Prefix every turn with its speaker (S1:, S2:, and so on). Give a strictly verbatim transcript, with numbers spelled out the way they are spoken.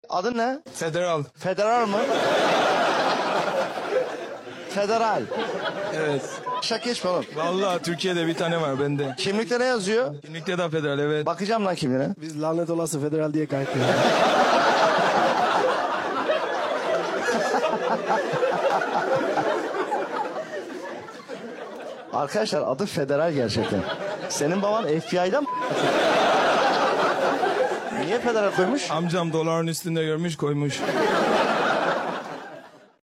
S1: Adın ne?
S2: Federal.
S1: Federal mı? Federal.
S2: Evet.
S1: Şak geçme oğlum.
S2: Vallahi Türkiye'de bir tane var bende.
S1: Kimlikte ne yazıyor?
S2: Kimlikte de federal, evet.
S1: Bakacağım lan kimliğine.
S3: Biz lanet olası federal diye kayıtlıyoruz.
S1: Arkadaşlar adı Federal gerçekten. Senin baban F B I'dan mı? Niye Federal koymuş?
S2: Amcam doların üstünde görmüş koymuş.